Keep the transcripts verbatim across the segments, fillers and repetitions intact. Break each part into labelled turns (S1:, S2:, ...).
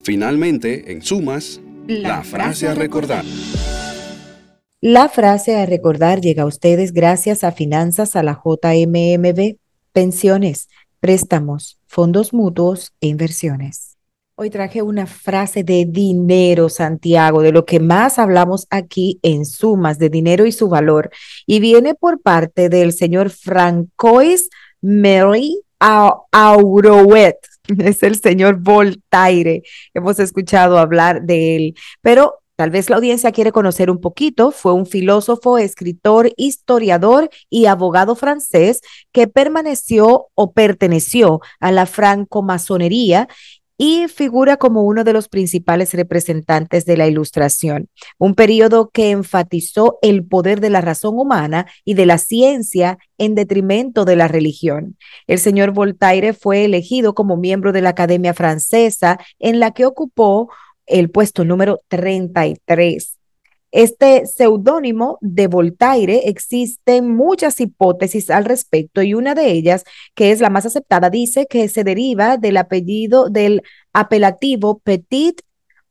S1: Finalmente, en sumas, la, la frase a recordar.
S2: La frase a recordar llega a ustedes gracias a Finanzas a la J M M B, pensiones, préstamos, fondos mutuos e inversiones. Hoy traje una frase de dinero, Santiago, de lo que más hablamos aquí en sumas, de dinero y su valor. Y viene por parte del señor Francois Mary Aurouet. Es el señor Voltaire. Hemos escuchado hablar de él, pero tal vez la audiencia quiere conocer un poquito. Fue un filósofo, escritor, historiador y abogado francés que permaneció o perteneció a la francomasonería y figura como uno de los principales representantes de la Ilustración, un periodo que enfatizó el poder de la razón humana y de la ciencia en detrimento de la religión. El señor Voltaire fue elegido como miembro de la Academia Francesa, en la que ocupó el puesto número treinta y tres. Este seudónimo de Voltaire, existen muchas hipótesis al respecto y una de ellas, que es la más aceptada, dice que se deriva del apellido del apelativo Petit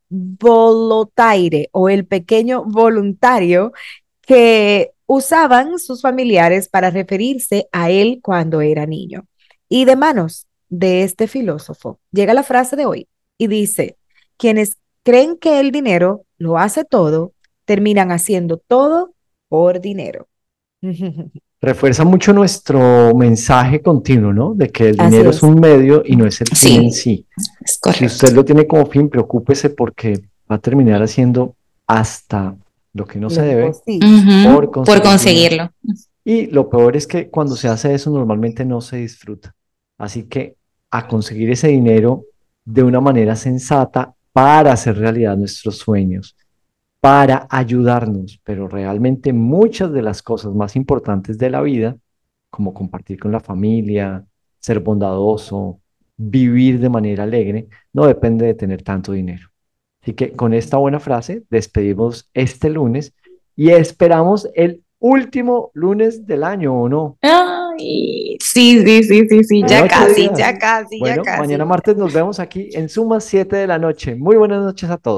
S2: Volontaire o el pequeño voluntario que usaban sus familiares para referirse a él cuando era niño. Y de manos de este filósofo llega la frase de hoy y dice: quienes creen que el dinero lo hace todo, terminan haciendo todo por dinero.
S3: Refuerza mucho nuestro mensaje continuo, ¿no? De que el
S2: Así
S3: dinero es
S2: es.
S3: un medio y no es el fin en
S4: Sí,
S3: sí.
S4: es
S3: Si
S4: correcto.
S3: usted lo tiene como fin, preocúpese porque va a terminar haciendo hasta lo que no se
S2: Lo
S3: debe
S2: imposible.
S3: por
S4: Ujú, por
S3: conseguir dinero.
S4: conseguirlo.
S3: Y lo peor es que cuando se hace eso normalmente no se disfruta. Así que a conseguir ese dinero de una manera sensata para hacer realidad nuestros sueños, para ayudarnos, pero realmente muchas de las cosas más importantes de la vida, como compartir con la familia, ser bondadoso, vivir de manera alegre, no depende de tener tanto dinero. Así que con esta buena frase despedimos este lunes y esperamos el último lunes del año, ¿o no?
S4: Ay, sí, sí, sí, sí, sí,
S3: En
S4: ya
S3: ocho
S4: casi, ya
S3: días.
S4: casi, ya
S3: Bueno, mañana
S4: casi.
S3: martes nos vemos aquí en Suma siete de la noche. Muy buenas noches a todos.